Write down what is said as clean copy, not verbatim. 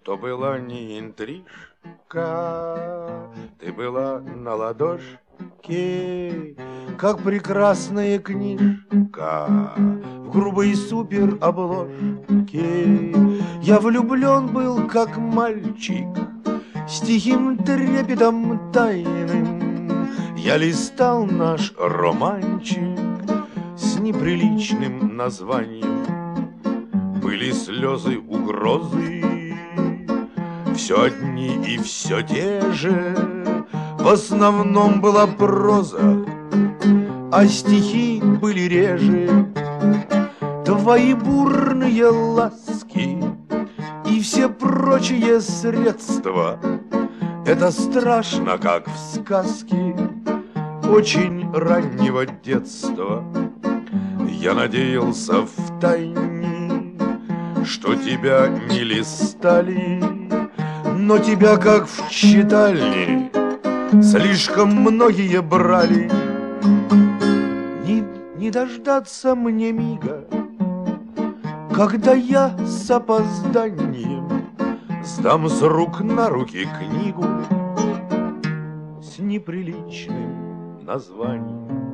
То была не интрижка, ты была на ладошке, как прекрасная книжка в грубой супер обложке. Я влюблен был, как мальчик, с тихим трепетом тайным. Я листал наш романчик с неприличным названием. Были слезы, угрозы, все одни и все те же. В основном была проза, а стихи были реже. Твои бурные ласки и все прочие средства — это страшно, как в сказке очень раннего детства. Я надеялся втайне, что тебя не листали, но тебя, как в читальне, слишком многие брали. Не дождаться мне мига, когда я с опозданием сдам с рук на руки книгу с неприличным названием.